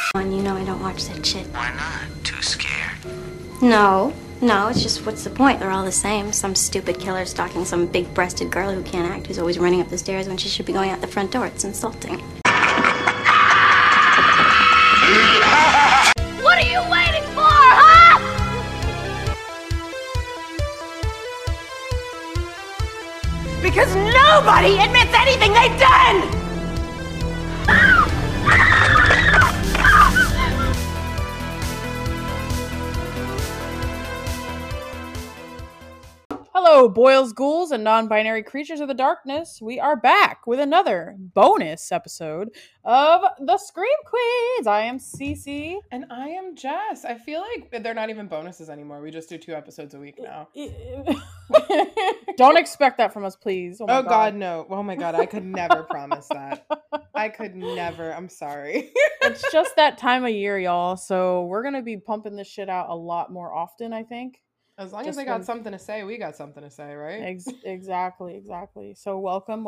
And you know I don't watch that shit. Why not? Too scared? No, it's just what's the point? They're all the same. Some stupid killer stalking some big-breasted girl who can't act, who's always running up the stairs when she should be going out the front door. It's insulting. What are you waiting for, huh? Because nobody admits anything they've done! Hello, boils, ghouls, and non-binary creatures of the darkness. We are back with another bonus episode of the Scream Queens. I am Cece. And I am Jess. I feel like they're not even bonuses anymore. We just do 2 episodes a week now. Don't expect that from us, please. Oh God, no. Oh my God, I could never promise that. I could never. I'm sorry. It's just that time of year, y'all. So we're going to be pumping this shit out a lot more often, I think. As long as they got something to say, we got something to say, right? Exactly. So welcome.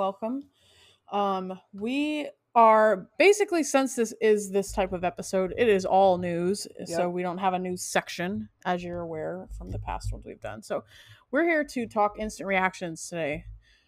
We are basically, since this is this type of episode, it is all news. Yep. So we don't have a news section, as you're aware from the past ones we've done. So we're here to talk instant reactions today.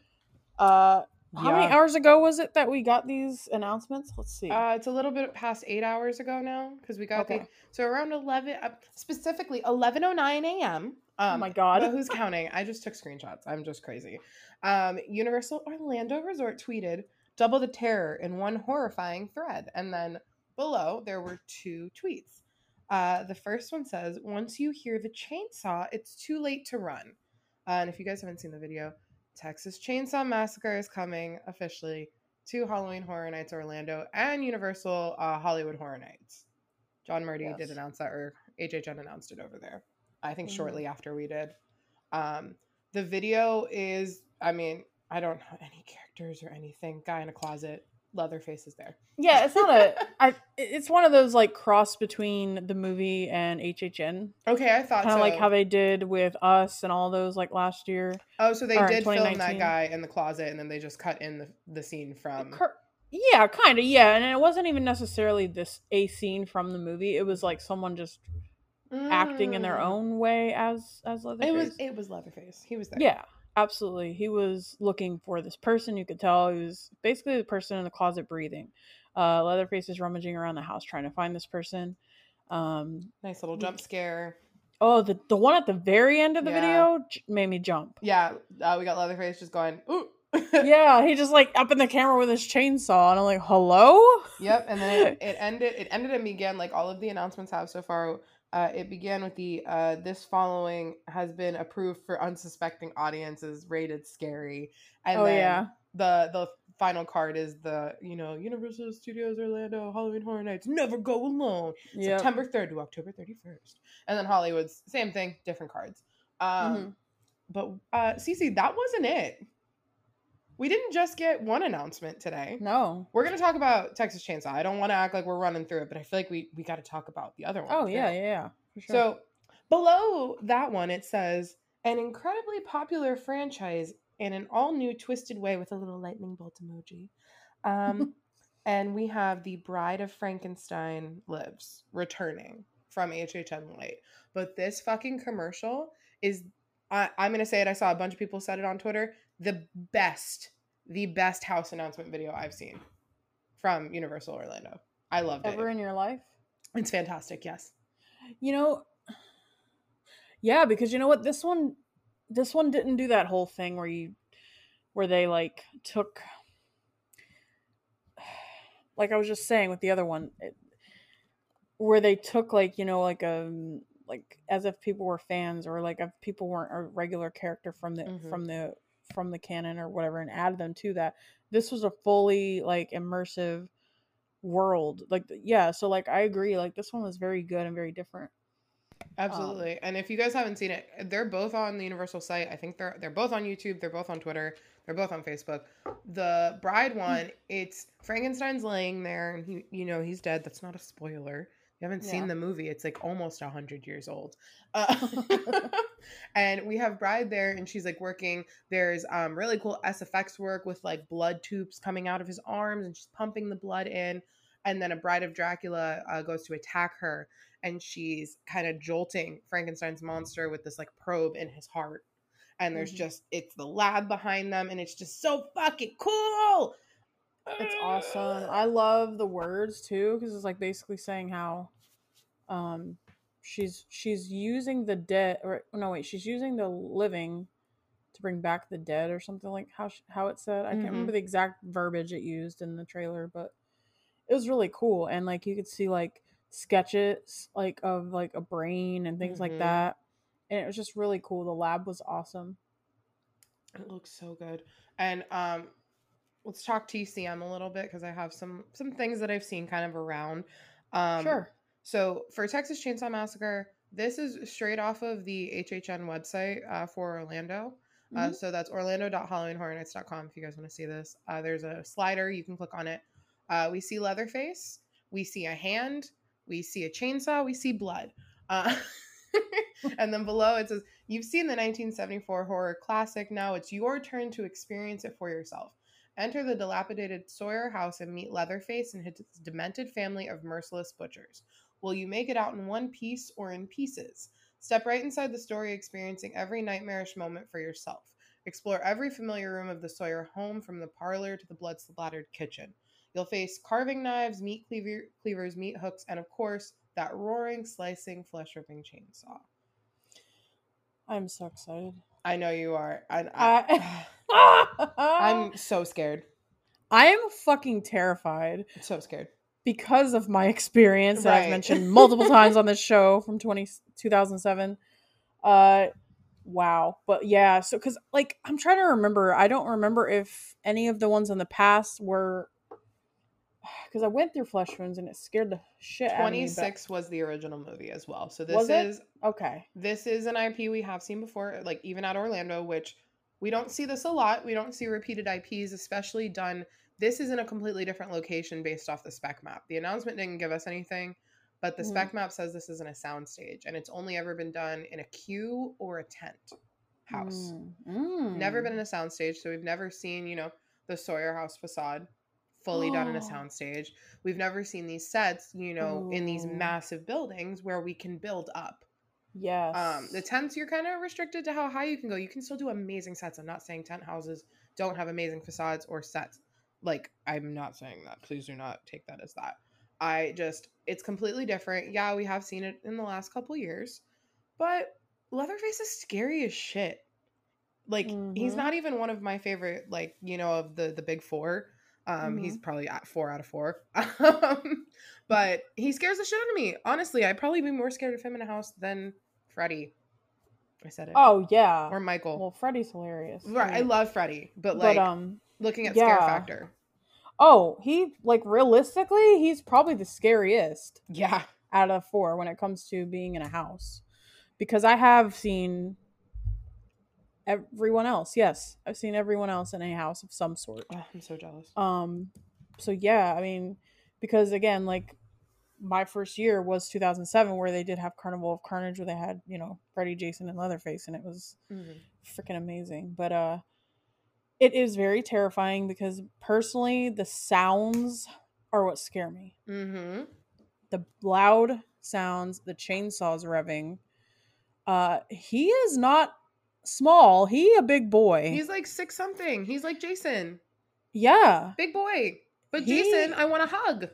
How many hours ago was it that we got these announcements? Let's see. It's a little bit past 8 hours ago now, because we got so around 11, specifically 11:09 a.m. Oh my God. But who's counting? I just took screenshots. I'm just crazy. Universal Orlando Resort tweeted, "Double the terror in one horrifying thread." And then below, there were 2 tweets. The first one says, "Once you hear the chainsaw, it's too late to run." And if you guys haven't seen the video, Texas Chainsaw Massacre is coming officially to Halloween Horror Nights Orlando and Universal Hollywood Horror Nights. John Murdy did announce that, or HHN announced it over there. I think shortly after we did. The video is, I mean, I don't know any characters or anything. Guy in a closet, Leatherface is there. Yeah, it's not it's one of those like cross between the movie and HHN. Okay, I thought kind of like how they did with Us and all those like last year. Oh, so they did film that guy in the closet and then they just cut in the scene from. Yeah, kind of. Yeah, and it wasn't even necessarily a scene from the movie. It was like someone just acting in their own way as Leatherface. It was Leatherface. He was there. Yeah, absolutely. He was looking for this person. You could tell he was basically the person in the closet breathing. Leatherface is rummaging around the house trying to find this person. Nice little jump scare. Oh, the one at the very end of the video made me jump. Yeah, we got Leatherface just going, ooh. Yeah, he just like up in the camera with his chainsaw, and I'm like, hello? Yep, and then it ended and began like all of the announcements have so far. It began with the this following has been approved for unsuspecting audiences, rated scary. And then the final card is the, Universal Studios Orlando Halloween Horror Nights Never Go Alone. September 3rd to October 31st. And then Hollywood's same thing, different cards. But Cece, that wasn't it. We didn't just get one announcement today. No. We're going to talk about Texas Chainsaw. I don't want to act like we're running through it, but I feel like we got to talk about the other one. Oh, yeah. For sure. So below that one, it says, an incredibly popular franchise in an all-new twisted way with a little lightning bolt emoji. And we have The Bride of Frankenstein Lives returning from HHN Light. But this fucking commercial is, I'm going to say it, I saw a bunch of people said it on Twitter, the best house announcement video I've seen from Universal Orlando. I loved it. Ever in your life? It's fantastic, yes. Yeah, because you know what? This one didn't do that whole thing where they like took, like I was just saying with the other one, where they took like, like as if people were fans or like if people weren't a regular character from the canon or whatever and added them to that. This was a fully like immersive world. Like, yeah. So like, I agree. Like this one was very good and very different. Absolutely. And if you guys haven't seen it, they're both on the Universal site. I think they're both on YouTube. They're both on Twitter. They're both on Facebook. The Bride one, it's Frankenstein's laying there and he's dead. That's not a spoiler. You haven't seen the movie. It's like almost 100 years old. And we have Bride there and she's like working. There's really cool SFX work with like blood tubes coming out of his arms and she's pumping the blood in. and then a bride of Dracula goes to attack her, and she's kind of jolting Frankenstein's monster with this like probe in his heart. And there's just, it's the lab behind them, and it's just so fucking cool. It's awesome. I love the words too, because it's like basically saying how she's using the dead, or no wait, she's using the living to bring back the dead, or something, like how it said. I can't remember the exact verbiage it used in the trailer, but it was really cool. And like you could see like sketches like of like a brain and things like that, and it was just really cool. The lab was awesome. It looks so good. And let's talk TCM a little bit, because I have some things that I've seen kind of around. Sure. So for Texas Chainsaw Massacre, this is straight off of the HHN website for Orlando. So that's orlando.halloweenhorrornights.com if you guys want to see this. There's a slider. You can click on it. We see Leatherface. We see a hand. We see a chainsaw. We see blood. And then below it says, you've seen the 1974 horror classic. Now it's your turn to experience it for yourself. Enter the dilapidated Sawyer house and meet Leatherface and his demented family of merciless butchers. Will you make it out in one piece or in pieces? Step right inside the story, experiencing every nightmarish moment for yourself. Explore every familiar room of the Sawyer home, from the parlor to the blood-splattered kitchen. You'll face carving knives, meat cleavers, meat hooks, and of course, that roaring, slicing, flesh-ripping chainsaw. I'm so excited. I know you are. I'm so scared. I am fucking terrified. So scared. Because of my experience that I've mentioned multiple times on this show from 2007. Wow. But yeah, so because like I'm trying to remember. I don't remember if any of the ones in the past were, because I went through Flesh Wounds and it scared the shit out of me. 26 was the original movie as well. So this is okay. This is an IP we have seen before, like even at Orlando, which we don't see this a lot. We don't see repeated IPs, especially done. This is in a completely different location based off the spec map. The announcement didn't give us anything, but the spec map says this is in a soundstage, and it's only ever been done in a queue or a tent house. Never been in a soundstage, so we've never seen, you know, the Sawyer house facade fully done in a soundstage. We've never seen these sets, you know, in these massive buildings where we can build up. Yes. The tents, you're kind of restricted to how high you can go. You can still do amazing sets. I'm not saying tent houses don't have amazing facades or sets. Like, I'm not saying that. Please do not take that as that. It's completely different. Yeah, we have seen it in the last couple years, but Leatherface is scary as shit. Like, he's not even one of my favorite, like, you know, of the big four. He's probably at 4 out of 4. But he scares the shit out of me. Honestly, I'd probably be more scared of him in a house than Freddy. I said it. Oh, yeah. Or Michael. Well, Freddy's hilarious. Right. I love Freddy, but looking at scare factor. Oh, he, like, realistically, he's probably the scariest. Yeah. Out of 4 when it comes to being in a house. Because I have seen everyone else. Yes, I've seen everyone else in a house of some sort. Oh, I'm so jealous. So yeah, I mean, because again, like, my first year was 2007, where they did have Carnival of Carnage, where they had, you know, Freddy, Jason, and Leatherface, and it was freaking amazing. But it is very terrifying, because personally, the sounds are what scare me. The loud sounds, the chainsaws revving. He is not small. He a big boy. He's like 6 something. He's like Jason. Yeah. Big boy. But Jason, I want a hug.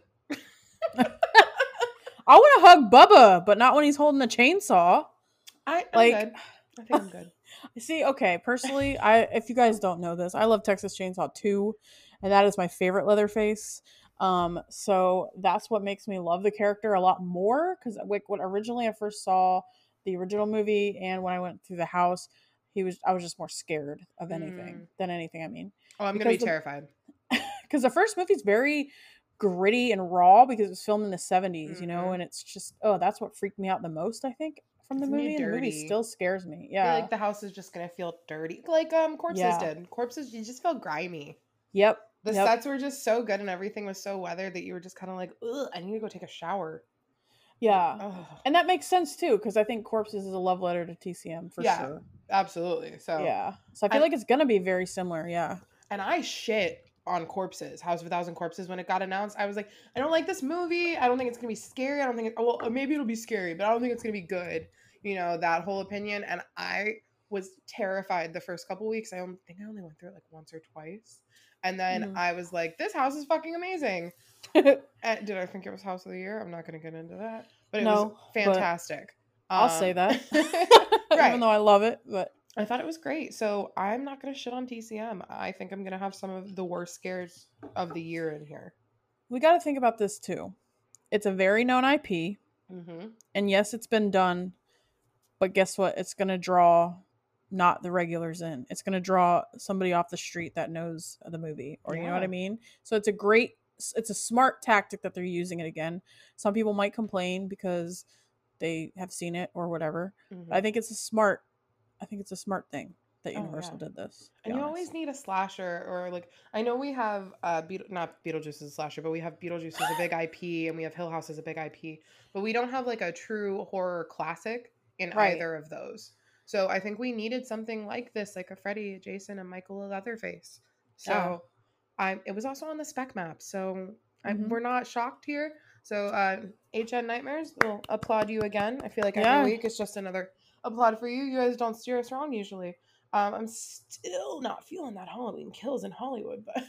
I want to hug Bubba, but not when he's holding a chainsaw. I'm good. I think I'm good. See, okay, personally, if you guys don't know this, I love Texas Chainsaw 2, and that is my favorite Leatherface. So that's what makes me love the character a lot more, because when originally I first saw the original movie, and when I went through the house, I was just more scared of anything than anything. I mean, I'm gonna be terrified, because the first movie's very gritty and raw, because it was filmed in the 70s, you know, and it's just, that's what freaked me out the most, I think, from the movie. And the movie still scares me. Yeah, like the house is just gonna feel dirty, like Corpses did. Corpses, you just felt grimy. Yep. The sets were just so good, and everything was so weathered that you were just kind of like, ugh, I need to go take a shower. Yeah. Ugh. And that makes sense too, because I think Corpses is a love letter to TCM for sure. Absolutely. So yeah. So I feel like it's gonna be very similar. Yeah. And I shit on corpses, House of a Thousand Corpses, when it got announced. I was like, I don't like this movie. I don't think it's gonna be scary. I don't think well, maybe it'll be scary, but I don't think it's gonna be good. You know, that whole opinion. And I was terrified the first couple weeks. I think I only went through it like once or twice. And then I was like, this house is fucking amazing. Did I think it was House of the Year? I'm not going to get into that. But it was fantastic. I'll say that. Right. Even though I love it. But I thought it was great. So I'm not going to shit on TCM. I think I'm going to have some of the worst scares of the year in here. We got to think about this too. It's a very known IP. And yes, it's been done. But guess what? It's going to draw not the regulars in. It's going to draw somebody off the street that knows the movie. Or you know what I mean? So it's a smart tactic that they're using it again. Some people might complain because they have seen it or whatever. I think it's a smart thing that Universal did this. And you always need a slasher, or like, I know we have not Beetlejuice as a slasher, but we have Beetlejuice as a big IP, and we have Hill House as a big IP, but we don't have like a true horror classic in either of those. So I think we needed something like this, like a Freddy, Jason, and Michael Leatherface. So it was also on the spec map, so we're not shocked here. So HN Nightmares, we'll applaud you again. I feel like every week it's just another applaud for you. You guys don't steer us wrong usually. I'm still not feeling that Halloween Kills in Hollywood, but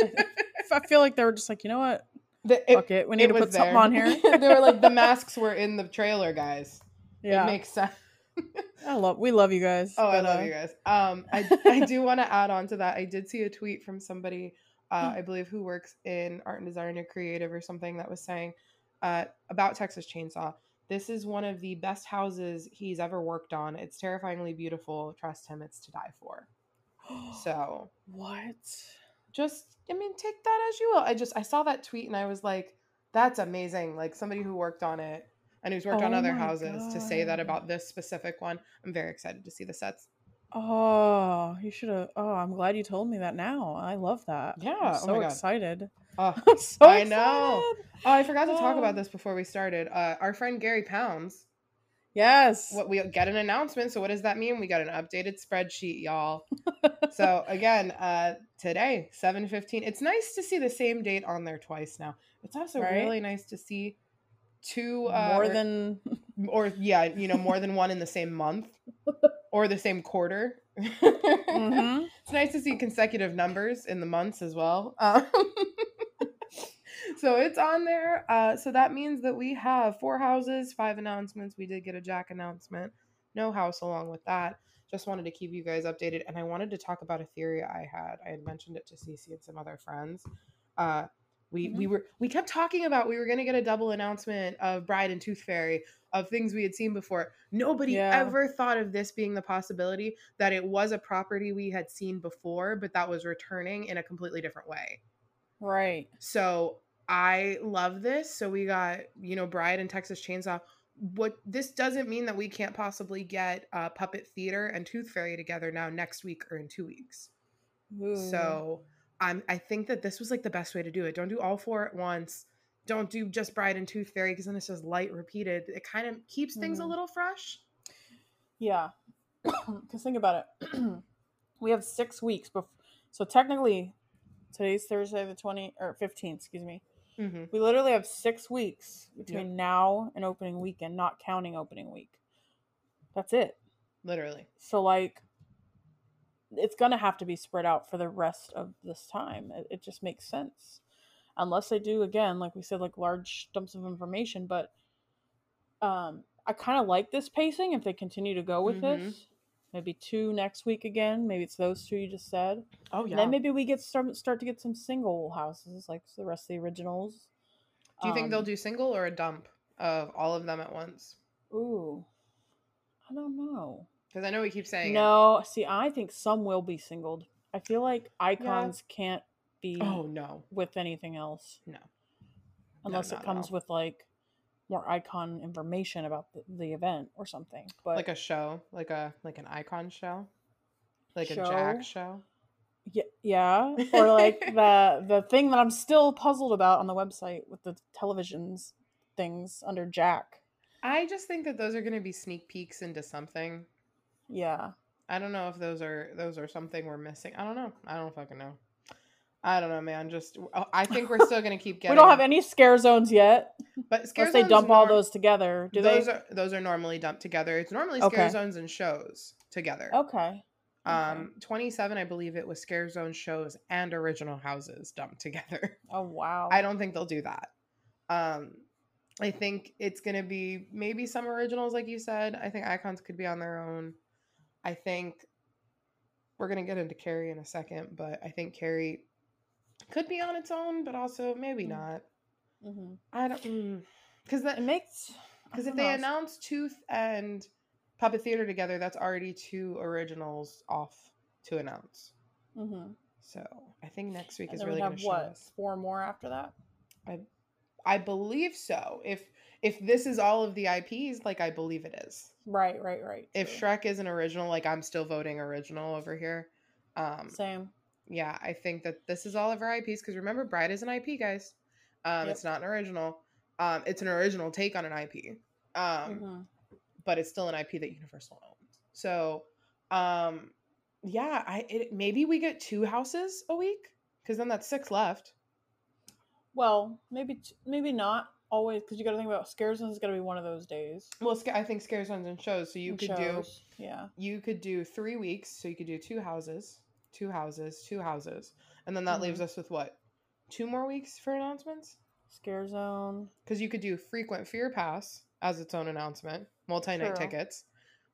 I feel like they were just like, you know what? Fuck it. We need to put something on here. They were like, the masks were in the trailer, guys. Yeah. It makes sense. We love you guys. Oh, but, I love you guys. I do want to add on to that. I did see a tweet from somebody, I believe, who works in art and design or creative or something, that was saying about Texas Chainsaw. This is one of the best houses he's ever worked on. It's terrifyingly beautiful. Trust him, it's to die for. So what? Just, I mean, take that as you will. I saw that tweet and I was like, that's amazing. Like, somebody who worked on it and who's worked on other houses to say that about this specific one. I'm very excited to see the sets. Oh, you should have. Oh, I'm glad you told me that now. I love that. Yeah. I'm so excited. Oh, I'm so I excited. know. Oh, I forgot to talk about this before we started. Our friend Gary Pounds. Yes. What we get an announcement. So what does that mean? We got an updated spreadsheet, y'all. So again, today, 7/15. It's nice to see the same date on there twice now. It's also really nice to see two more than more than one in the same month or the same quarter. It's nice to see consecutive numbers in the months as well. So it's on there. So that means that we have 4 houses, 5 announcements. We did get a Jack announcement. No house along with that. Just wanted to keep you guys updated. And I wanted to talk about a theory I had. I had mentioned it to Cece and some other friends. We kept talking about we were going to get a double announcement of Bride and Tooth Fairy, of things we had seen before. Nobody ever thought of this being the possibility that it was a property we had seen before, but that was returning in a completely different way. Right. So I love this. So we got, Bride and Texas Chainsaw. What this doesn't mean that we can't possibly get Puppet Theater and Tooth Fairy together now next week or in 2 weeks. Ooh. So I think that this was like the best way to do it. Don't do all 4 at once. Don't do just Bride and Tooth Fairy, because then it's just light repeated. It kind of keeps things a little fresh. Yeah. Because think about it. We have 6 weeks before. So technically, today's Thursday the 15th, excuse me. Mm-hmm. We literally have 6 weeks between now and opening weekend, not counting opening week. That's it. Literally. So, like, it's going to have to be spread out for the rest of this time. It just makes sense. Unless they do, again, like we said, like large dumps of information. But I kind of like this pacing if they continue to go with this. Maybe 2 next week again. Maybe it's those 2 you just said. Oh, yeah. And then maybe we start to get some single houses, like the rest of the originals. Do you think they'll do single or a dump of all of them at once? Ooh. I don't know. Because I know we keep saying No, see, I think some will be singled. I feel like icons can't be with anything else. No. Unless it comes with, like, more icon information about the event or something. But like a show, like an icon show, like a Jack show. Yeah, or like the thing that I'm still puzzled about on the website with the televisions things under Jack. I just think that those are going to be sneak peeks into something. Yeah, I don't know if those are something we're missing. I don't know. I don't fucking know. I don't know, man. Just I think we're still gonna keep getting. We don't have any scare zones yet. But scare unless they zones dump all those together. Do those they? those are normally dumped together. It's normally scare zones and shows together. Okay. 27, I believe it was scare zone shows and original houses dumped together. Oh wow. I don't think they'll do that. I think it's gonna be maybe some originals, like you said. I think icons could be on their own. I think we're gonna get into Carrie in a second, but I think Carrie could be on its own, but also maybe not. Mm-hmm. I don't because that it makes because if they announce Tooth and Puppet Theater together, that's already 2 originals off to announce. Mm-hmm. So I think next week and is really going to show us 4 more after that. I believe so. If this is all of the IPs, like I believe it is. Right. If Shrek is an original, like I'm still voting original over here. Same. Yeah, I think that this is all of our IPs because remember, Bride is an IP, guys. It's not an original. It's an original take on an IP. But it's still an IP that Universal owns. So, yeah, maybe we get 2 houses a week because then that's 6 left. Well, maybe not always because you got to think about Scare Zones is going to be one of those days. Well, I think Scare Zones and shows. So you could do you could do 3 weeks. So you could do 2 houses, 2 houses, 2 houses, and then that leaves us with what? 2 more weeks for announcements. Scare Zone. Because you could do Frequent Fear Pass as its own announcement, multi-night tickets,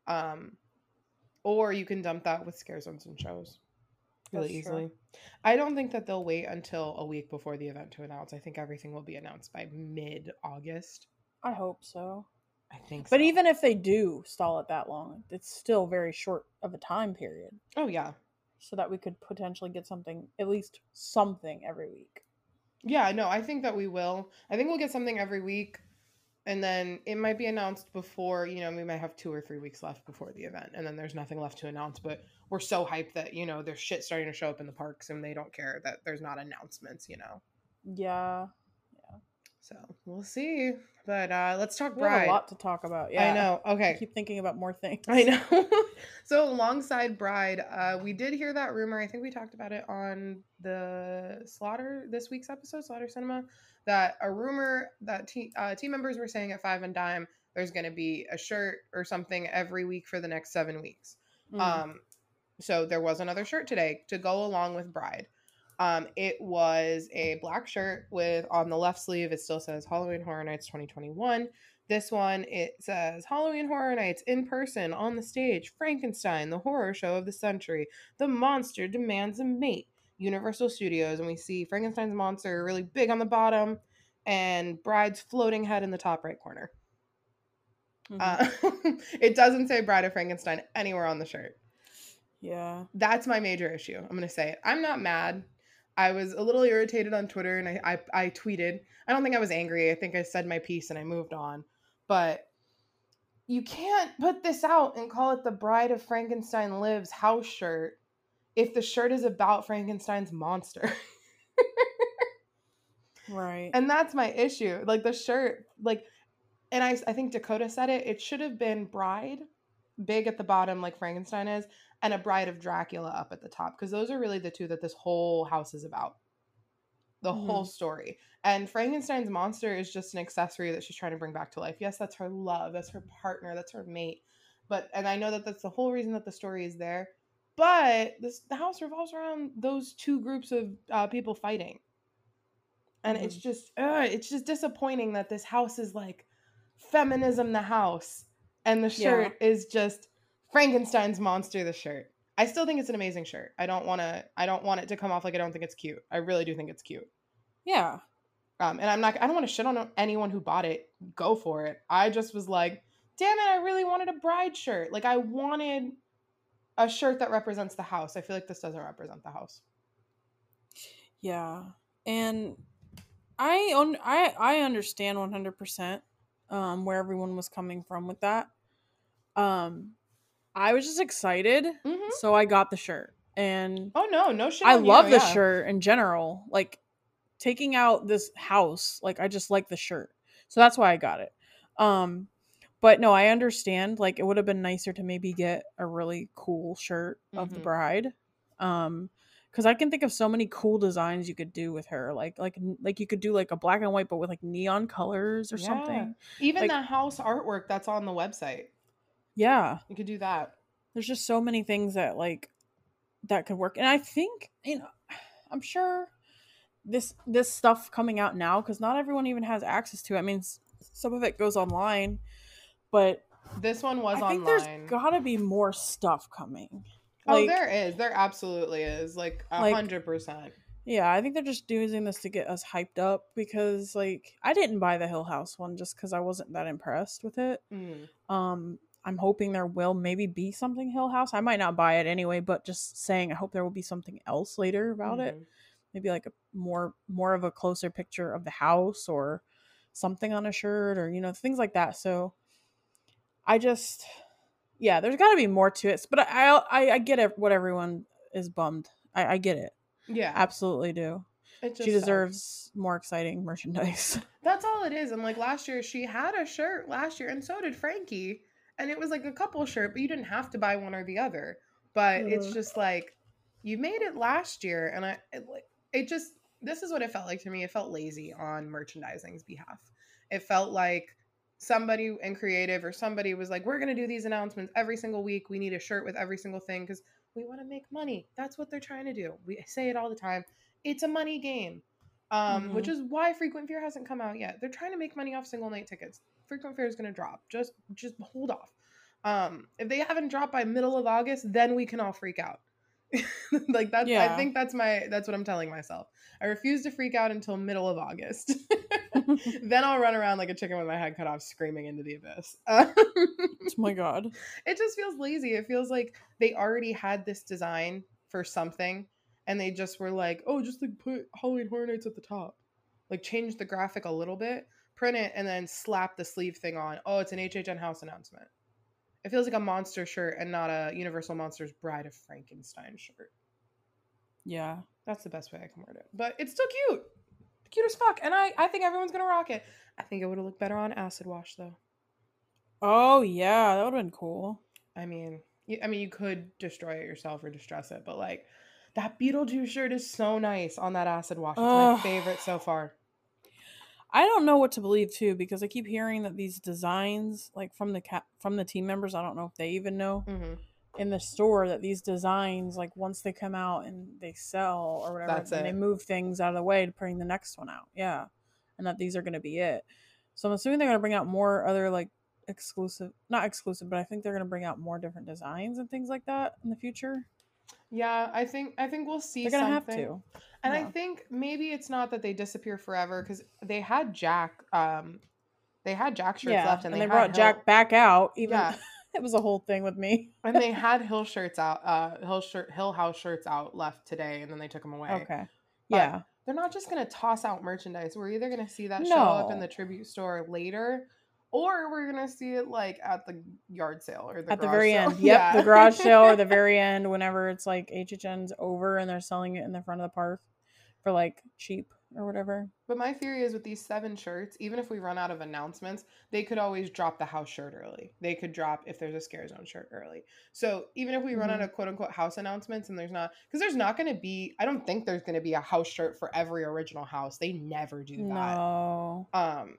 or you can dump that with Scare Zones and shows really easily. True. I don't think that they'll wait until a week before the event to announce. I think everything will be announced by mid-August. I hope so. I think so. But even if they do stall it that long, it's still very short of a time period. Oh, yeah. So that we could potentially get at least something every week. Yeah, no, I think that we will. I think we'll get something every week. And then it might be announced before, we might have 2 or 3 weeks left before the event. And then there's nothing left to announce. But we're so hyped that, there's shit starting to show up in the parks and they don't care that there's not announcements, Yeah. So we'll see. But let's talk Bride. We have a lot to talk about. Yeah. I know. Okay. I keep thinking about more things. I know. So alongside Bride, we did hear that rumor. I think we talked about it on the this week's episode, Slaughter Cinema, that a rumor that team members were saying at Five and Dime there's going to be a shirt or something every week for the next 7 weeks. So there was another shirt today to go along with Bride. It was a black shirt with, on the left sleeve, it still says Halloween Horror Nights 2021. This one, it says Halloween Horror Nights in person on the stage. Frankenstein, the horror show of the century. The monster demands a mate. Universal Studios. And we see Frankenstein's monster really big on the bottom and Bride's floating head in the top right corner. It doesn't say Bride of Frankenstein anywhere on the shirt. Yeah. That's my major issue. I'm going to say it. I'm not mad. I was a little irritated on Twitter and I tweeted. I don't think I was angry. I think I said my piece and I moved on. But you can't put this out and call it the Bride of Frankenstein Lives house shirt if the shirt is about Frankenstein's monster. Right. And that's my issue. Like the shirt, and I think Dakota said it. It should have been Bride, big at the bottom like Frankenstein is, and a Bride of Dracula up at the top. Because those are really the two that this whole house is about. The whole story. And Frankenstein's monster is just an accessory that she's trying to bring back to life. Yes, that's her love. That's her partner. That's her mate. And I know that that's the whole reason that the story is there. But the house revolves around those two groups of people fighting. And it's just disappointing that this house is like feminism the house. And the shirt is just Frankenstein's monster the shirt. I still think it's an amazing shirt. I don't want it to come off like I don't think it's cute. I really do think it's cute. Yeah. And I don't want to shit on anyone who bought it. Go for it. I just was like, damn it, I really wanted a Bride shirt. Like I wanted a shirt that represents the house. I feel like this doesn't represent the house. Yeah. And I understand 100% where everyone was coming from with that. I was just excited, so I got the shirt. And no shit. I love the shirt in general. Like taking out this house, like I just like the shirt, so that's why I got it. But no, I understand. Like it would have been nicer to maybe get a really cool shirt of the Bride, because because I can think of so many cool designs you could do with her. Like you could do like a black and white, but with like neon colors or something. Even Like, the house artwork that's on the website. yeah, You could do that. there's just so many things that like that could work. And I think, you know, I'm sure this stuff coming out now, because not everyone even has access to it. I mean, some of it goes online, but This one was I think online. there's gotta be more stuff coming. Oh, there is. There absolutely is. Like 100%. Yeah, I think they're just using this to get us hyped up, because like I didn't buy the Hill House one just because I wasn't that impressed with it. I'm hoping there will maybe be something Hill House. I might not buy it anyway, but just saying I hope there will be something else later about it. Maybe like a more of a closer picture of the house or something on a shirt, or you know, things like that. So I just, yeah, there's got to be more to it. But I get it. What everyone is bummed. I get it. Yeah, absolutely do. She deserves more exciting merchandise. That's all it is. And like last year, she had a shirt last year, and so did Frankie. And it was like a couple shirt, but you didn't have to buy one or the other. But it's just like, you made it last year, and this is what it felt like to me. It felt lazy on merchandising's behalf. It felt like somebody in creative or somebody was like, we're going to do these announcements every single week. We need a shirt with every single thing because we want to make money. That's what they're trying to do. We say it all the time. It's a money game, which is why Frequent Fear hasn't come out yet. They're trying to make money off single night tickets. Frequent Fear is going to drop. Just hold off. If they haven't dropped by middle of August, then we can all freak out. Like that's, I think that's what I'm telling myself. I refuse to freak out until middle of August. Then I'll run around like a chicken with my head cut off screaming into the abyss. Oh my god. It just feels lazy. It feels like they already had this design for something and they just were like, oh, just like put Halloween Horror Nights at the top. Like change the graphic a little bit, print it, and then slap the sleeve thing on. Oh, it's an HHN House announcement. It feels like a monster shirt and not a Universal Monsters Bride of Frankenstein shirt. Yeah. That's the best way I can word it. But it's still cute. Cute as fuck. And I think everyone's going to rock it. I think it would have looked better on Acid Wash, though. Oh, yeah. That would have been cool. I mean, you could destroy it yourself or distress it. But, like, that Beetlejuice shirt is so nice on that Acid Wash. It's my favorite so far. I don't know what to believe, too, because I keep hearing that these designs, like, from the team members, I don't know if they even know, in the store, that these designs, like, once they come out and they sell or whatever, they move things out of the way to bring the next one out. Yeah. And that these are going to be it. So I'm assuming they're going to bring out more other, like, not exclusive, but I think they're going to bring out more different designs and things like that in the future. Yeah, I think we'll see. They're gonna have to, and I think maybe it's not that they disappear forever because they had Jack shirts left, and they brought Jack back out. Even it was a whole thing with me. And they had Hill shirts out, Hill House shirts out left today, and then they took them away. Okay, but they're not just gonna toss out merchandise. We're either gonna see that show up in the tribute store later. Or we're going to see it like at the yard sale or at the very sale. end. Yep, the garage sale or the very end whenever it's like HHN's over and they're selling it in the front of the park for like cheap or whatever. But my theory is with these 7 shirts, even if we run out of announcements, they could always drop the house shirt early. They could drop if there's a Scare Zone shirt early. So even if we run out of quote unquote house announcements and there's not, because there's not going to be, I don't think there's going to be a house shirt for every original house. They never do that. No.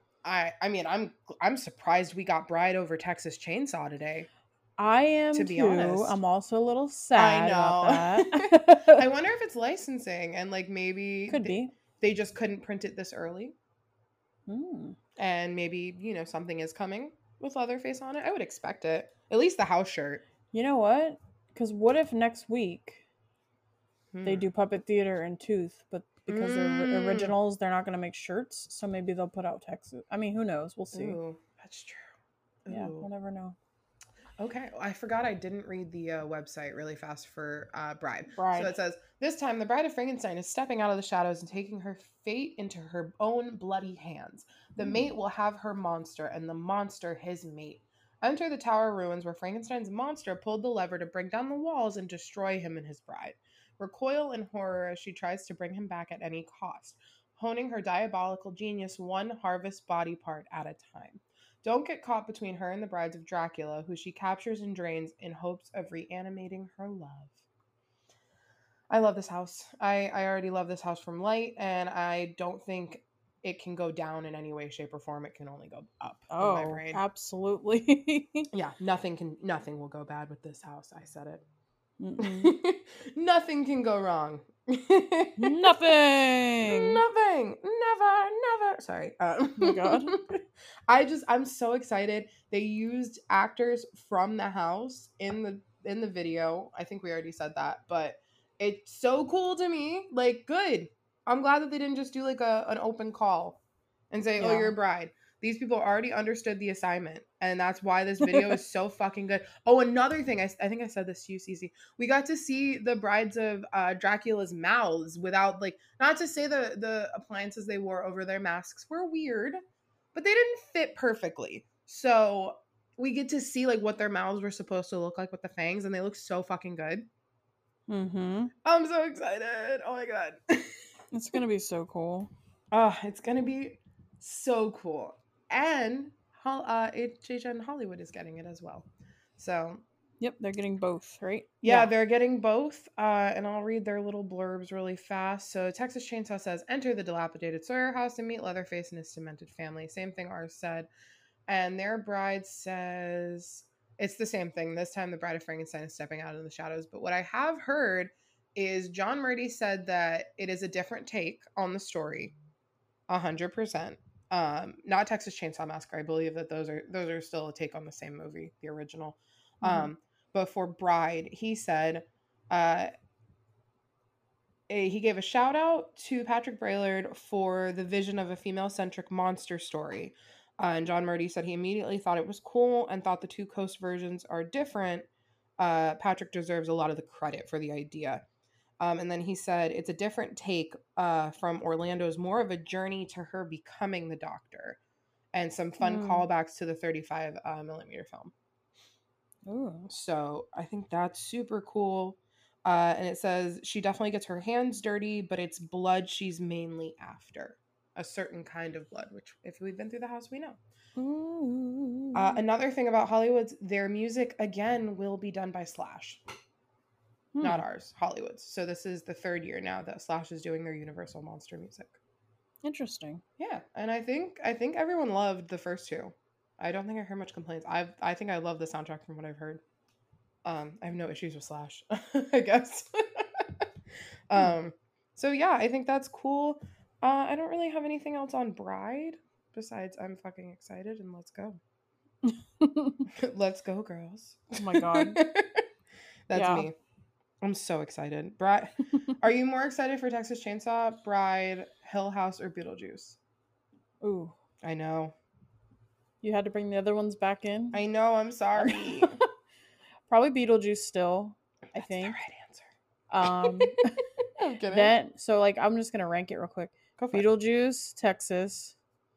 I mean, I'm surprised we got Bride over Texas Chainsaw today. I am to be honest. I'm also a little sad about that. I wonder if it's licensing and like maybe they just couldn't print it this early. And maybe, you know, something is coming with Leatherface on it. I would expect it. At least the house shirt. You know what? Because what if next week they do Puppet Theater and Tooth, but because they're originals, they're not going to make shirts, so maybe they'll put out Texas. I mean, who knows? We'll see. Ooh, that's true. Yeah, we'll never know. Okay, I forgot I didn't read the website really fast for Bride. So it says, this time the Bride of Frankenstein is stepping out of the shadows and taking her fate into her own bloody hands. The mate will have her monster, and the monster his mate. Enter the tower ruins where Frankenstein's monster pulled the lever to bring down the walls and destroy him and his bride. Recoil in horror as she tries to bring him back at any cost, honing her diabolical genius one harvest body part at a time. Don't get caught between her and the brides of Dracula, who she captures and drains in hopes of reanimating her love. I love this house. I already love this house from Light, and I don't think it can go down in any way, shape, or form. It can only go up in my Oh, brain. absolutely. Yeah, nothing will go bad with this house. I said it. Mm-mm. Nothing can go wrong. Nothing. Nothing. Never. Sorry. Oh my God. I'm so excited. They used actors from the house in the video. I think we already said that, but it's so cool to me. Like, good. I'm glad that they didn't just do like an open call and say, "Oh, Yeah. you're a bride." These people already understood the assignment, and that's why this video is so fucking good. Oh, another thing, I think I said this to you, Cece. We got to see the brides of Dracula's mouths without, like, not to say the appliances they wore over their masks were weird, but they didn't fit perfectly. So we get to see like what their mouths were supposed to look like with the fangs, and they look so fucking good. Mm-hmm. I'm so excited. Oh my God. It's gonna be so cool. Oh, it's gonna be so cool. And HHN and Hollywood is getting it as well. So Yep, they're getting both, right? yeah, they're getting both. And I'll read their little blurbs really fast. So Texas Chainsaw says, enter the dilapidated Sawyer house and meet Leatherface and his demented family. Same thing ours said. And their bride says it's the same thing. This time the bride of Frankenstein is stepping out in the shadows. But what I have heard is John Murdy said that it is a different take on the story. 100%. Not Texas Chainsaw Massacre. I believe that those are still a take on the same movie, the original. Mm-hmm. But for Bride, he said he gave a shout out to Patrick Braillard for the vision of a female-centric monster story. And John Murdy said he immediately thought it was cool and thought the two Coast versions are different. Patrick deserves a lot of the credit for the idea. And then he said it's a different take from Orlando's, more of a journey to her becoming the Doctor, and some fun callbacks to the 35 millimeter film. Ooh. So I think that's super cool. And it says she definitely gets her hands dirty, but it's blood she's mainly after. A certain kind of blood, which if we've been through the house, we know. Ooh. Another thing about Hollywood's, their music, again, will be done by Slash. Not ours, Hollywood's. So this is the third year now that Slash is doing their Universal Monster music. Interesting. Yeah, and I think everyone loved the first two. I don't think I heard much complaints. I think I love the soundtrack from what I've heard. I have no issues with Slash, I guess. So yeah, I think that's cool. I don't really have anything else on Bride besides I'm fucking excited and let's go. Let's go, girls. Oh my God. That's me. I'm so excited. Bride, are you more excited for Texas Chainsaw, Bride, Hill House, or Beetlejuice? Ooh. I know. You had to bring the other ones back in? I know, I'm sorry. Probably Beetlejuice still, I That's think. the right answer. I'm kidding. Then, so like, I'm just going to rank it real quick. Go for it. Beetlejuice, Texas,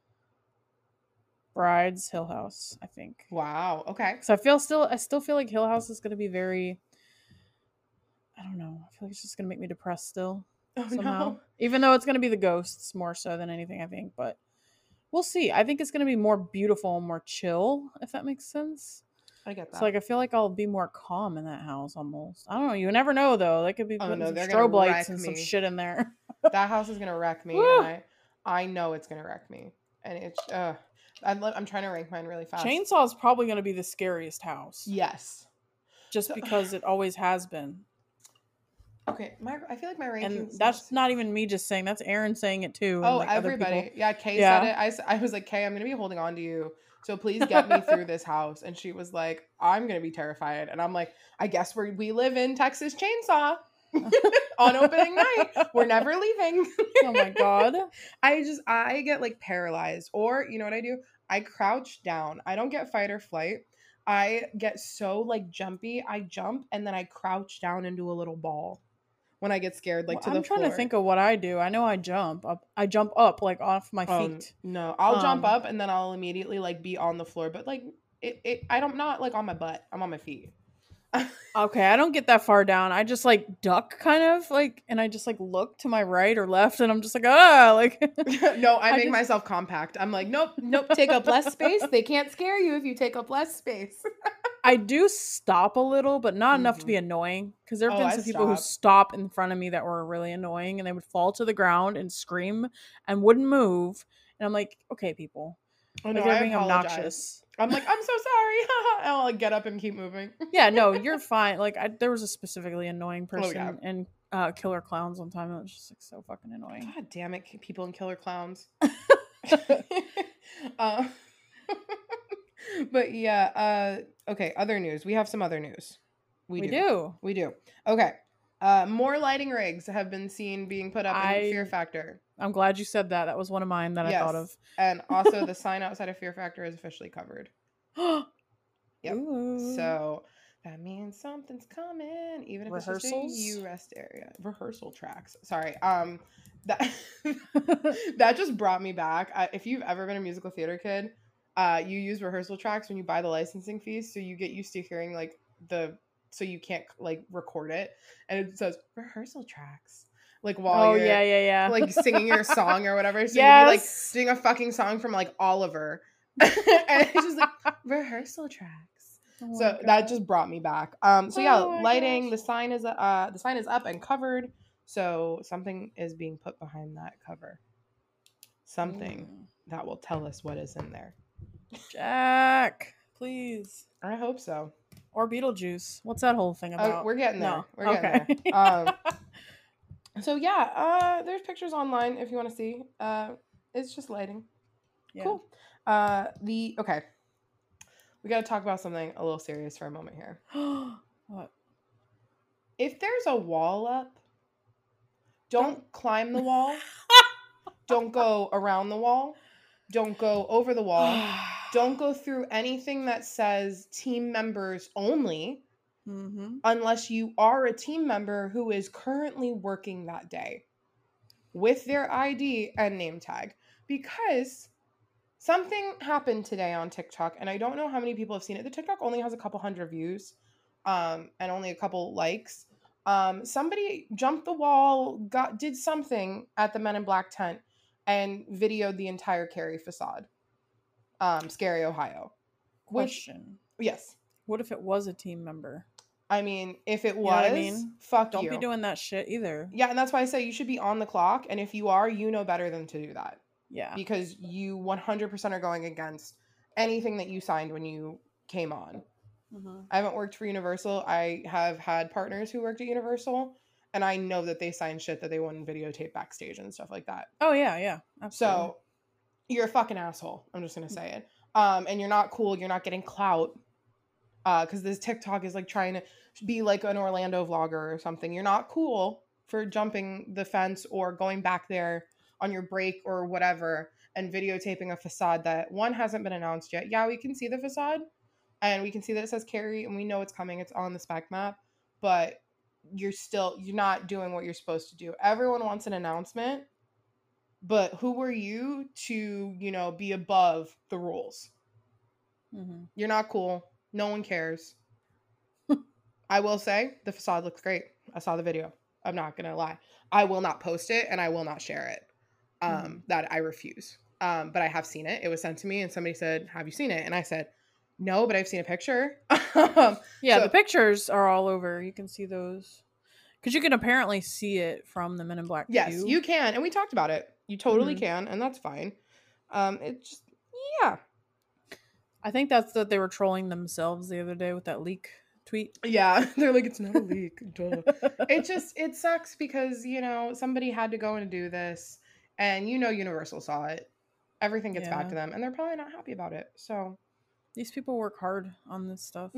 Brides, Hill House, I think. Wow. Okay. So I still feel like Hill House is going to be very, I don't know. I feel like it's just going to make me depressed still. Oh somehow. no. Even though it's going to be the ghosts more so than anything, I think. But we'll see. I think it's going to be more beautiful and more chill, if that makes sense. I get that. So like, I feel like I'll be more calm in that house almost. I don't know. You never know though. They could be putting some they're gonna strobe lights wreck and some me. shit in there. That house is gonna wreck me. Woo! And I know it's gonna wreck me. And it's I'm trying to rank mine really fast. Chainsaw is probably going to be the scariest house. Yes. Just because it always has been. Okay, I feel like my ranking. And that's not even me just saying. That's Aaron saying it too. Oh, and like everybody. Other people. Yeah, Kay said it. I was like, Kay, I'm gonna be holding on to you. So please get me through this house. And she was like, I'm gonna be terrified. And I'm like, I guess we live in Texas Chainsaw on opening night. We're never leaving. Oh my God. I get like paralyzed. Or you know what I do? I crouch down. I don't get fight or flight. I get so like jumpy. I jump and then I crouch down into a little ball when I get scared, like to the floor. I'm trying to think of what I do. I know I jump up. I jump up like off my feet. No, I'll jump up and then I'll immediately like be on the floor. But like I'm not like on my butt. I'm on my feet. Okay, I don't get that far down. I just like duck kind of like, and I just like look to my right or left, and I'm just like, like. No, I make myself compact. I'm like, nope, take up less space. They can't scare you if you take up less space. I do stop a little, but not enough to Mhm. be annoying. Because there have Oh, been I some people who stop. stop in front of me that were really annoying, and they would fall to the ground and scream and wouldn't move. And I'm like, okay, people, Oh like no, you're I being apologize. obnoxious. I'm like, I'm so sorry. And I'll like get up and keep moving. Yeah, no, you're fine. Like there was a specifically annoying Oh, person yeah. in Killer Clowns one time. That was just like so fucking annoying. God damn it, people in Killer Clowns. uh, but yeah, okay, other news. We have some other news. We do. Okay. More lighting rigs have been seen being put up in Fear Factor. I'm glad you said that. That was one of mine that I thought of. And also the sign outside of Fear Factor is officially covered. Yep. Ooh. So that means something's coming, even if Rehearsals? it's just a U-rest area. Rehearsal tracks. Sorry. That that just brought me back. If you've ever been a musical theater kid, you use rehearsal tracks when you buy the licensing fees, so you get used to hearing like so you can't like record it, and it says rehearsal tracks. Like while you're yeah. like singing your song or whatever. So Yes. you'd be like doing a fucking song from like Oliver. And it's just like rehearsal tracks. Oh So my that God. just brought me back. So yeah, Oh my lighting, gosh. the sign is up and covered. So something is being put behind that cover. Something that will tell us what is in there. Jack, please. I hope so. Or Beetlejuice. What's that whole thing about? We're getting there. No. We're getting there. So yeah, there's pictures online if you want to see. It's just lighting. Yeah. Cool. Okay. We got to talk about something a little serious for a moment here. What? If there's a wall up, don't climb the wall. Don't go around the wall. Don't go over the wall. Don't go through anything that says team members only, unless you are a team member who is currently working that day with their ID and name tag. Because something happened today on TikTok, and I don't know how many people have seen it. The TikTok only has a couple hundred views, and only a couple likes. Somebody jumped the wall, did something at the Men in Black tent, and videoed the entire Carrie facade. Scary Ohio. Question. Yes. What if it was a team member? I mean, if it was, You know what I mean? fuck Don't you. be doing that shit either. Yeah, and that's why I say you should be on the clock, and if you are, you know better than to do that. Yeah. Because you 100% are going against anything that you signed when you came on. I haven't worked for Universal. I have had partners who worked at Universal, and I know that they signed shit that they wouldn't videotape backstage and stuff like that. Oh, yeah. Absolutely. So you're a fucking asshole. I'm just going to say it. And you're not cool. You're not getting clout. Because this TikTok is like trying to be like an Orlando vlogger or something. You're not cool for jumping the fence or going back there on your break or whatever and videotaping a facade that one hasn't been announced yet. Yeah, we can see the facade and we can see that it says Carrie and we know it's coming. It's on the spec map, but you're not doing what you're supposed to do. Everyone wants an announcement, but who are you to, be above the rules? You're not cool. No one cares. I will say the facade looks great. I saw the video. I'm not going to lie. I will not post it and I will not share it. That I refuse. But I have seen it. It was sent to me and somebody said, have you seen it? And I said, no, but I've seen a picture. The pictures are all over. You can see those. Because you can apparently see it from the Men in Black 2. Yes, you can. And we talked about it. You totally can. And that's fine. It just, yeah. I think that's that they were trolling themselves the other day with that leak tweet. Yeah, they're like, it's not a leak. Duh. It sucks because, somebody had to go and do this and Universal saw it. Everything gets back to them and they're probably not happy about it. So these people work hard on this stuff.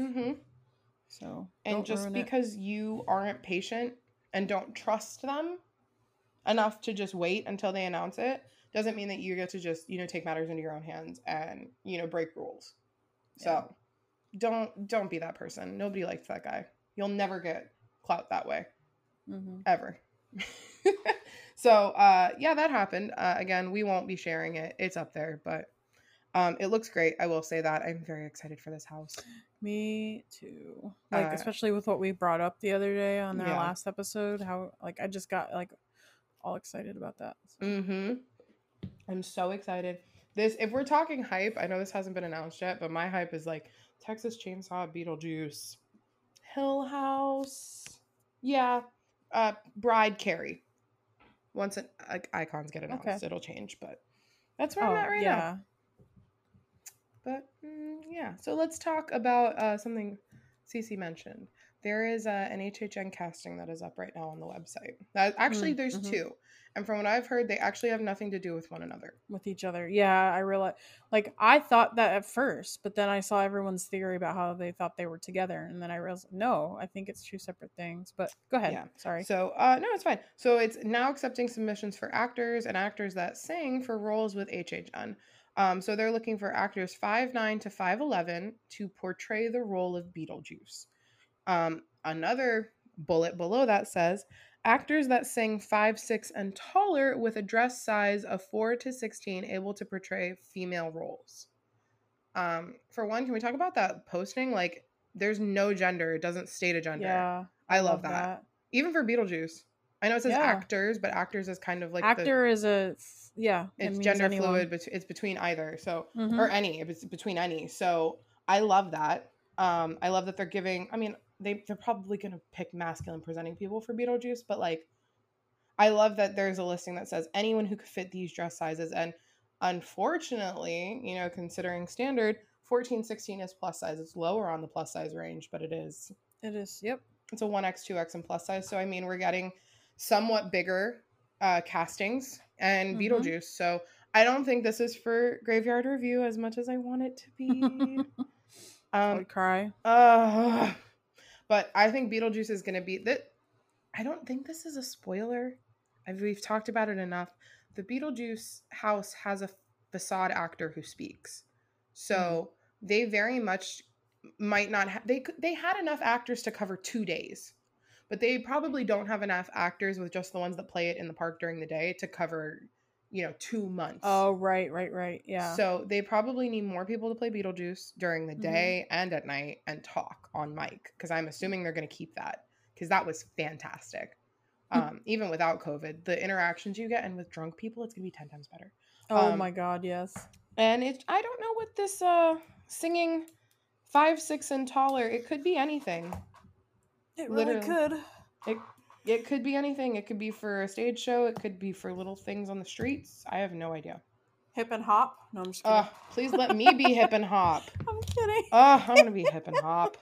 So and just because you aren't patient and don't trust them enough to just wait until they announce it doesn't mean that you get to just, take matters into your own hands and, break rules. So don't be that person. Nobody likes that guy. You'll never get clout that way. Ever. So, that happened. Again, we won't be sharing it. It's up there, but it looks great. I will say that. I'm very excited for this house. Me too. Especially with what we brought up the other day on our last episode, how I just got all excited about that. So. I'm so excited. This, if we're talking hype, I know this hasn't been announced yet, but my hype is like Texas Chainsaw, Beetlejuice, Hill House. Yeah. Bride, Carrie. Once icons get announced, it'll change, but that's where I'm at right now. But yeah, so let's talk about something Cece mentioned. There is an HHN casting that is up right now on the website. Actually, there's two. And from what I've heard, they actually have nothing to do with one another. With each other. Yeah, I realized. Like, I thought that at first, but then I saw everyone's theory about how they thought they were together. And then I realized, no, I think it's two separate things. But go ahead. Yeah. Sorry. So, no, it's fine. So it's now accepting submissions for actors and actors that sing for roles with HHN. So they're looking for actors 5'9" to 5'11" to portray the role of Beetlejuice. Another bullet below that says, actors that sing 5'6" and taller with a dress size of 4 to 16 able to portray female roles. For one, can we talk about that posting? Like, there's no gender. It doesn't state a gender. Yeah. I love that. Even for Beetlejuice. I know it says actors, but actors is kind of like actor is a it's gender fluid, but it's between either. So or any, it's between any. So I love that. I love that they're giving. I mean, they're probably gonna pick masculine presenting people for Beetlejuice, but like, I love that there's a listing that says anyone who could fit these dress sizes. And unfortunately, you know, considering standard 14-16 is plus size. It's lower on the plus size range, but it is. Yep. It's a 1X, 2X, and plus size. So I mean, we're getting somewhat bigger castings and Beetlejuice. So I don't think this is for Graveyard Review as much as I want it to be. I would cry. But I think Beetlejuice is going to be that. I don't think this is a spoiler. We've talked about it enough. The Beetlejuice house has a facade actor who speaks. So they very much might not have, they had enough actors to cover 2 days. But they probably don't have enough actors with just the ones that play it in the park during the day to cover, 2 months. Oh, right. Yeah. So they probably need more people to play Beetlejuice during the day and at night and talk on mic. Because I'm assuming they're going to keep that. Because that was fantastic. Even without COVID, the interactions you get and with drunk people, it's going to be 10 times better. Oh my God, yes. And I don't know what this singing 5'6" and taller, it could be anything. It really could. It could be anything. It could be for a stage show. It could be for little things on the streets. I have no idea. Hip and hop? No, I'm just kidding. Please let me be hip and hop. I'm kidding. I want to be hip and hop.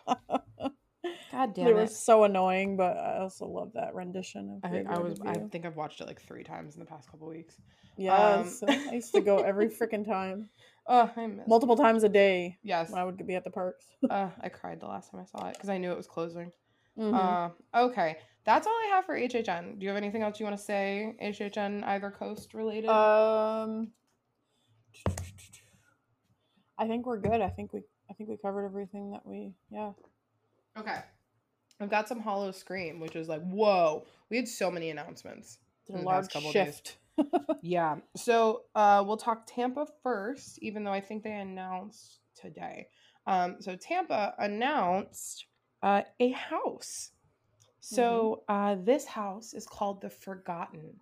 God damn it. It was so annoying, but I also love that rendition of I think I've watched it like 3 times in the past couple weeks. Yes. I used to go every freaking time. I missed multiple times a day. Yes. When I would be at the parks. I cried the last time I saw it because I knew it was closing. Okay. That's all I have for HHN. Do you have anything else you want to say? HHN either coast related? I think we're good. I think we covered everything that we Okay. I've got some Hollow Scream, which is like, whoa. We had so many announcements. It's a large shift. Yeah. So we'll talk Tampa first, even though I think they announced today. So Tampa announced a house. So this house is called The Forgotten.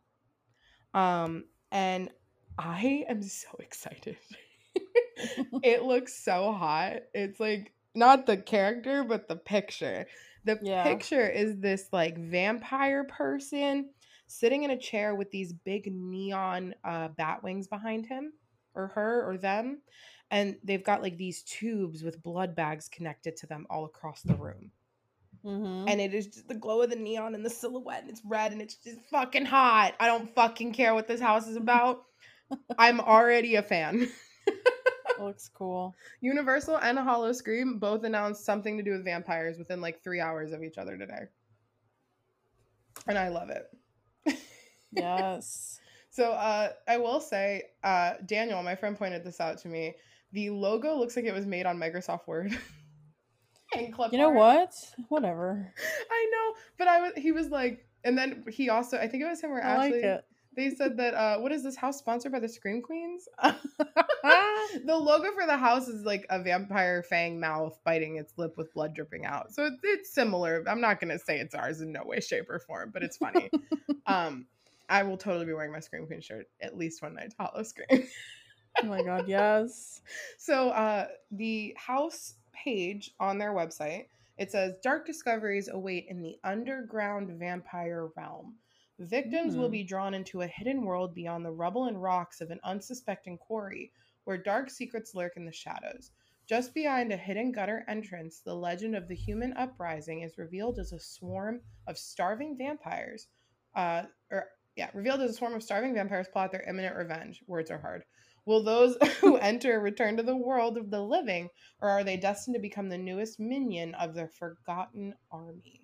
And I am so excited. It looks so hot. It's like not the character, but the picture. The picture is this like vampire person sitting in a chair with these big neon bat wings behind him or her or them. And they've got like these tubes with blood bags connected to them all across the room. And it is just the glow of the neon and the silhouette, and it's red and it's just fucking hot. I don't fucking care what this house is about. I'm already a fan. Looks cool. Universal and Hollow Scream both announced something to do with vampires within like 3 hours of each other today. And I love it. Yes. So I will say, Daniel, my friend, pointed this out to me. The logo looks like it was made on Microsoft Word. And clip you know art. what? Whatever. I know, but he was like, and then he also, I think it was him or Ashley. Like it. They said that, what is this house sponsored by the Scream Queens? The logo for the house is like a vampire fang mouth biting its lip with blood dripping out. So it's similar. I'm not going to say it's ours in no way, shape, or form, but it's funny. I will totally be wearing my Scream Queen shirt at least one night to Hollow Scream. Oh my god, yes. So the house page on their website, it says dark discoveries await in the underground vampire realm. Victims will be drawn into a hidden world beyond the rubble and rocks of an unsuspecting quarry where dark secrets lurk in the shadows. Just behind a hidden gutter entrance, the legend of the human uprising is revealed as a swarm of starving vampires. Revealed as a swarm of starving vampires plot their imminent revenge. Words are hard. Will those who enter return to the world of the living, or are they destined to become the newest minion of their forgotten army?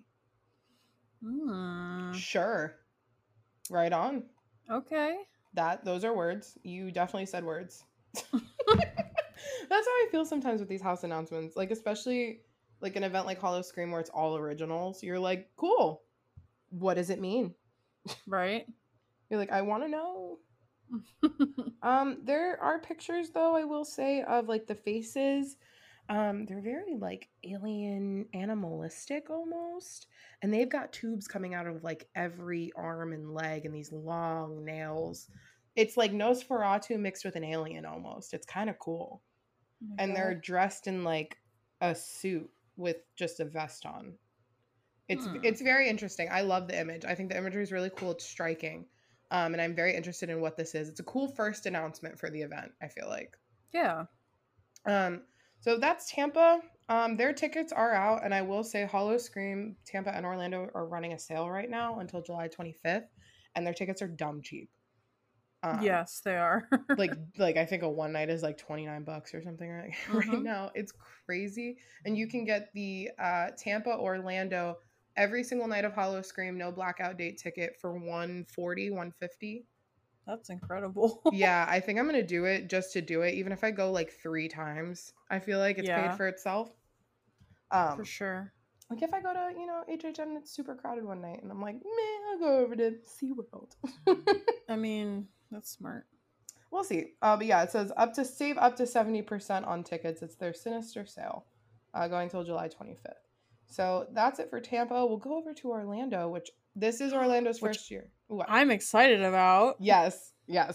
Sure. Right on. Okay. Those are words. You definitely said words. That's how I feel sometimes with these house announcements. Like, especially like an event like Hollow Scream where it's all originals. You're like, cool. What does it mean? Right. You're like, I want to know. There are pictures though, I will say, of like the faces. They're very like alien animalistic almost. And they've got tubes coming out of like every arm and leg and these long nails. It's like Nosferatu mixed with an alien almost. It's kind of cool. And they're dressed in like a suit with just a vest on. It's very interesting. I love the image. I think the imagery is really cool. It's striking. And I'm very interested in what this is. It's a cool first announcement for the event, I feel like. Yeah. So that's Tampa. Their tickets are out, and I will say Hollow Scream, Tampa, and Orlando are running a sale right now until July 25th, and their tickets are dumb cheap. Yes, they are. like I think a one night is like $29 or something right now. It's crazy. And you can get the Tampa Orlando every single night of Hollow Scream, no blackout date ticket for $140, $150. That's incredible. Yeah, I think I'm gonna do it just to do it. Even if I go like 3 times, I feel like it's paid for itself. For sure. Like if I go to, HHN and it's super crowded one night and I'm like, meh, I'll go over to SeaWorld. I mean, that's smart. We'll see. But yeah, it says save up to 70% on tickets. It's their Sinister sale going till July 25th. So that's it for Tampa. We'll go over to Orlando, which this is Orlando's first year. Ooh, I'm excited about. Yes.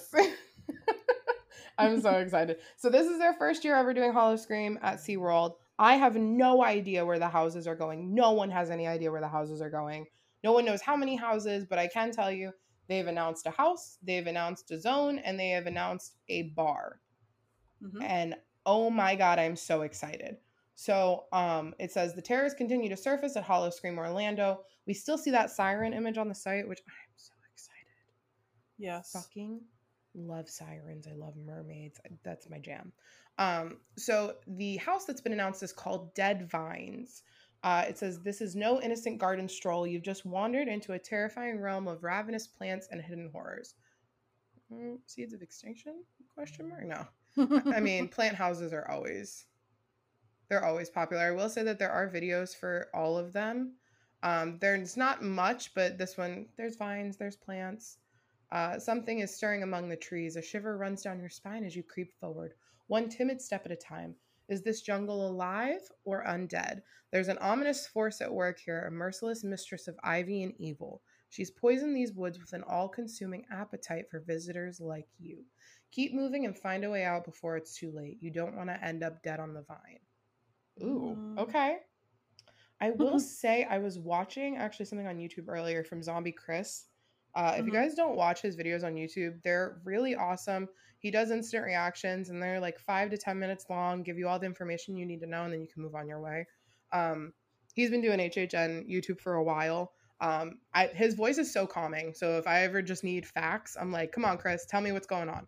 I'm so excited. So this is their first year ever doing Hollow Scream at SeaWorld. I have no idea where the houses are going. No one has any idea where the houses are going. No one knows how many houses, but I can tell you they've announced a house, they've announced a zone, and they have announced a bar. And oh my God, I'm so excited. So it says the terrors continue to surface at Hollow Scream Orlando. We still see that siren image on the site, which I'm so excited. Yes. Fucking love sirens. I love mermaids. That's my jam. So the house that's been announced is called Dead Vines. It says, this is no innocent garden stroll. You've just wandered into a terrifying realm of ravenous plants and hidden horrors. Seeds of extinction? Question mark? No. I mean, plant houses are always popular. I will say that there are videos for all of them. There's not much, but this one, there's vines, there's plants. Something is stirring among the trees. A shiver runs down your spine as you creep forward, one timid step at a time. Is this jungle alive or undead? There's an ominous force at work here, a merciless mistress of ivy and evil. She's poisoned these woods with an all-consuming appetite for visitors like you. Keep moving and find a way out before it's too late. You don't want to end up dead on the vine. Ooh, okay. I will say I was watching actually something on YouTube earlier from Zombie Chris. If you guys don't watch his videos on YouTube, they're really awesome. He does instant reactions and they're like 5 to 10 minutes long, give you all the information you need to know, and then you can move on your way. He's been doing HHN YouTube for a while. His voice is so calming. So if I ever just need facts, I'm like, come on, Chris, tell me what's going on.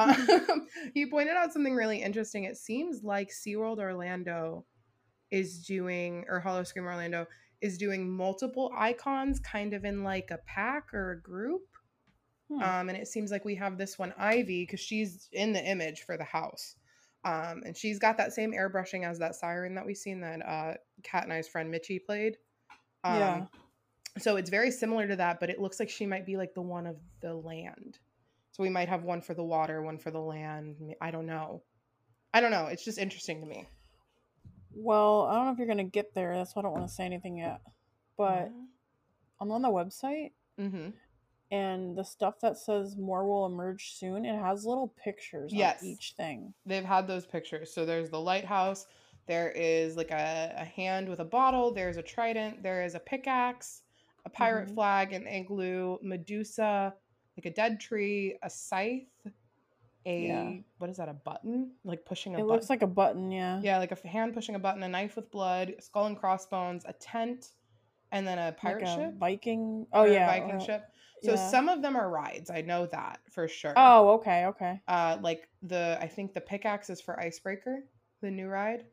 He pointed out something really interesting. It seems like SeaWorld Orlando is doing, or Hollow Scream Orlando is doing multiple icons kind of in like a pack or a group. And it seems like we have this one, Ivy, because she's in the image for the house. And she's got that same airbrushing as that siren that we seen that Kat and I's friend Mitchie played. Yeah. So it's very similar to that, but it looks like she might be like the one of the land. So we might have one for the water, one for the land. I don't know. It's just interesting to me. Well, I don't know if you're going to get there. That's why I don't want to say anything yet. But I'm on the website. and the stuff that says more will emerge soon, it has little pictures Yes. on each thing. They've had those pictures. So there's the lighthouse. There is like a hand with a bottle. There's a trident. There is a pickaxe, a pirate Mhm. flag, an igloo, Medusa, like a dead tree, a scythe, Yeah. what is that? A button? Like pushing a It button. looks like a button, yeah. Yeah, like a hand pushing a button, a knife with blood, skull and crossbones, a tent, and then a pirate Like a ship. Viking. Or Oh, a yeah. Viking ship. So yeah. some of them are rides. I know that for sure. Oh, okay, okay. Like I think the pickaxe is for Icebreaker, the new ride.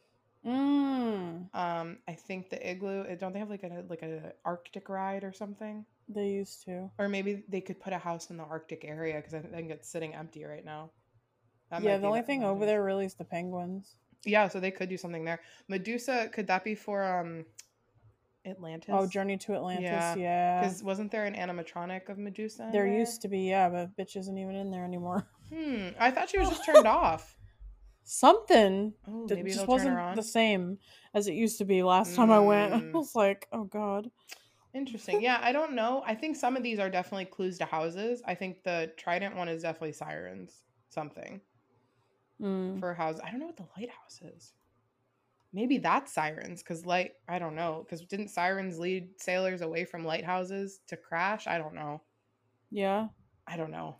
I think the igloo. Don't they have like a Arctic ride or something? They used to. Or maybe they could put a house in the Arctic area because I think it's sitting empty right now. That Yeah, might the be only the thing over Avengers. there really is the penguins. Yeah, so they could do something there. Medusa, could that be for Atlantis? Oh, Journey to Atlantis, Yeah. yeah. Because wasn't there an animatronic of Medusa? There used to be, yeah, but bitch isn't even in there anymore. I thought she was just turned off. Something Oh, that maybe just they'll wasn't turn her on. the same as it used to be last time I went. I Mm. was like, oh god. Interesting. Yeah, I don't know. I think some of these are definitely clues to houses. I think the Trident one is definitely sirens. Something for a house. I don't know what the lighthouse is. Maybe that's sirens because I don't know. Because didn't sirens lead sailors away from lighthouses to crash? I don't know. Yeah. I don't know.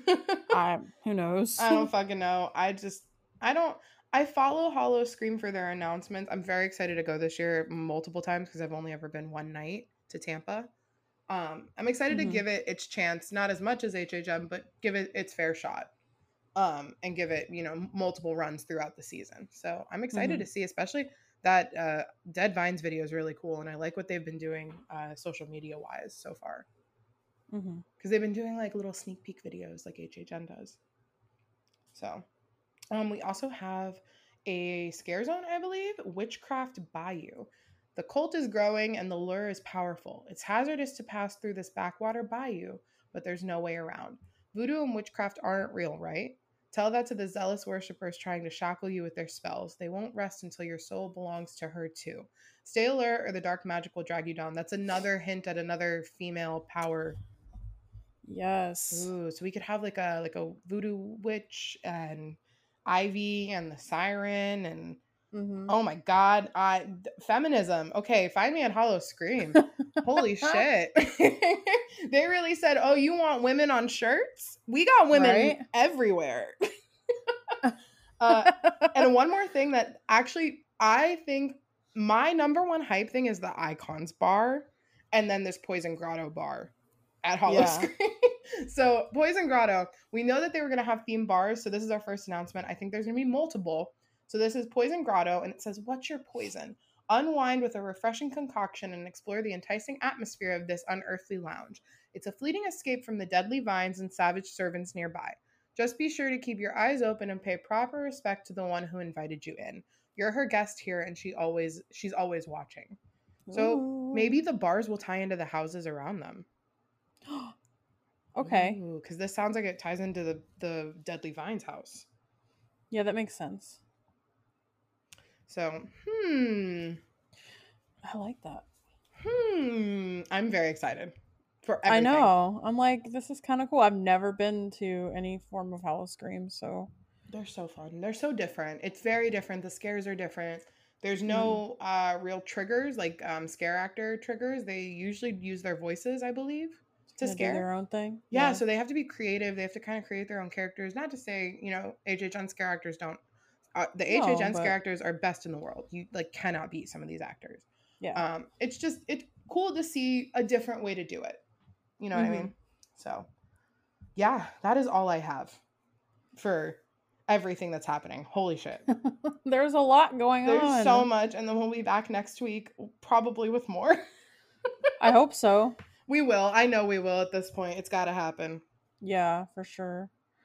Who knows? I don't fucking know. I follow Hollow Scream for their announcements. I'm very excited to go this year multiple times because I've only ever been one night to Tampa. I'm excited to give it its chance, not as much as HHM, but give it its fair shot. And give it, multiple runs throughout the season. So I'm excited to see, especially that Dead Vines video is really cool. And I like what they've been doing social media wise so far. Because they've been doing like little sneak peek videos like HHN does. So we also have a scare zone, I believe, Witchcraft Bayou. The cult is growing and the lure is powerful. It's hazardous to pass through this backwater bayou, but there's no way around. Voodoo and witchcraft aren't real, right? Tell that to the zealous worshippers trying to shackle you with their spells. They won't rest until your soul belongs to her too. Stay alert or the dark magic will drag you down. That's another hint at another female power. Yes. Ooh, so we could have like a voodoo witch and Ivy and the siren and oh my god, feminism. Okay, find me at Hollow Scream. Holy shit. They really said, oh, you want women on shirts? We got women everywhere. And one more thing that actually I think my number one hype thing is the Icons bar and then this Poison Grotto bar at Hollow Scream. So Poison Grotto, we know that they were going to have theme bars, so this is our first announcement. I think there's going to be multiple. So this is Poison Grotto, and it says, what's your poison? Unwind with a refreshing concoction and explore the enticing atmosphere of this unearthly lounge. It's a fleeting escape from the deadly vines and savage servants nearby. Just be sure to keep your eyes open and pay proper respect to the one who invited you in. You're her guest here, and she's always watching. So maybe the bars will tie into the houses around them. Okay. Because this sounds like it ties into the Deadly Vines house. Yeah, that makes sense. So, I like that. I'm very excited for everything. I know. I'm like, this is kind of cool. I've never been to any form of Hollow Scream, so. They're so fun. They're so different. It's very different. The scares are different. There's no real triggers, like scare actor triggers. They usually use their voices, I believe, to scare. Do their own thing. Yeah, so they have to be creative. They have to kind of create their own characters. Not to say, HHN scare actors don't. The HHN scare actors are best in the world. You cannot beat some of these actors. Yeah. It's cool to see a different way to do it. You know what I mean? So, yeah, that is all I have for everything that's happening. Holy shit. There's a lot going on. There's so much, and then we'll be back next week, probably with more. I hope so. We will. I know we will at this point. It's got to happen. Yeah, for sure.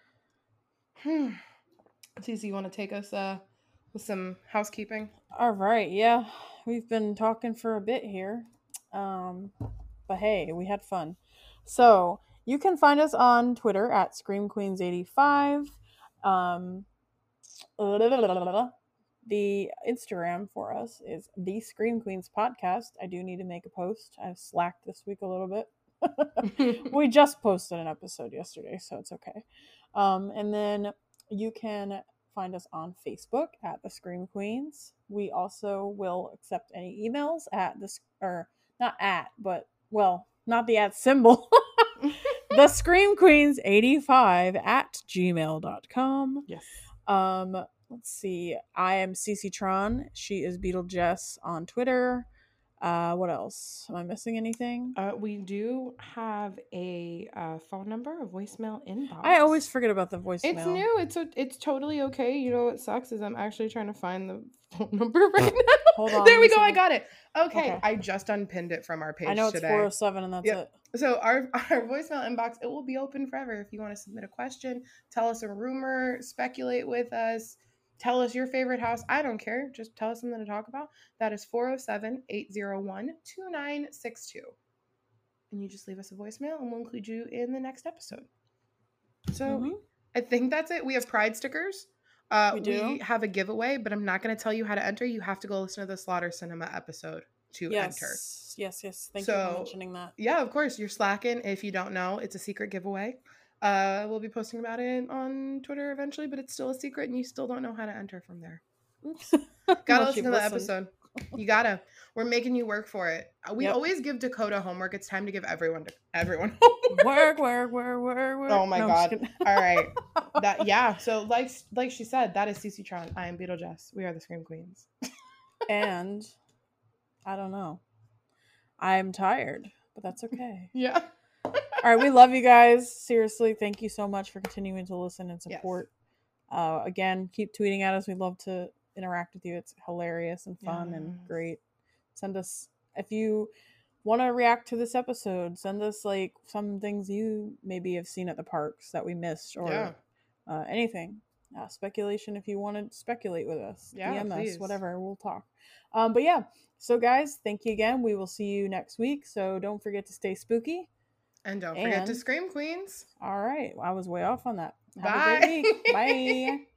Cece, you want to take us with some housekeeping? All right. Yeah, we've been talking for a bit here. But hey, we had fun. So you can find us on Twitter at ScreamQueens85. The Instagram for us is the Scream Queens Podcast. I do need to make a post. I've slacked this week a little bit. We just posted an episode yesterday, so it's okay. And then you can find us on Facebook at The Scream Queens. We also will accept any emails at this, or not at, but well, not the at symbol. The Scream Queens 85 at gmail.com. Yes. Let's see. I am CC Tron. She is Beetlejuice on Twitter. What else? Am I missing anything? We do have a phone number, a voicemail inbox. I always forget about the voicemail. It's new. It's totally okay. You know what sucks is I'm actually trying to find the phone number right now. Hold on. There we go. I got it. Okay. I just unpinned it from our page I know it's today. 407 and that's it. So our voicemail inbox, it will be open forever if you want to submit a question, tell us a rumor, speculate with us, tell us your favorite house. I don't care. Just tell us something to talk about. That is 407-801-2962. And you just leave us a voicemail and we'll include you in the next episode. So I think that's it. We have Pride stickers. We have a giveaway, but I'm not going to tell you how to enter. You have to go listen to the Slaughter Cinema episode to enter. Yes. Thank you for mentioning that. Yeah, of course. You're slacking. If you don't know, it's a secret giveaway. We'll be posting about it on Twitter eventually, but it's still a secret and you still don't know how to enter from there. Oops. Gotta listen to the episode. You gotta. We're making you work for it. We always give Dakota homework. It's time to give everyone homework. Work. Oh my God. All right. So like she said, that is CC Tron. I am Beetlejuice. We are the Scream Queens. And I don't know. I'm tired, but that's okay. Yeah. All right, we love you guys. Seriously, thank you so much for continuing to listen and support. Yes. Again, keep tweeting at us. We'd love to interact with you. It's hilarious and fun and great. Send us, if you want to react to this episode, send us like some things you maybe have seen at the parks that we missed or anything. Speculation if you want to speculate with us. DM us, whatever. We'll talk. But yeah, so guys, thank you again. We will see you next week. So don't forget to stay spooky. And don't forget to Scream Queens. All right. I was way off on that. Bye. Have a great week. Bye.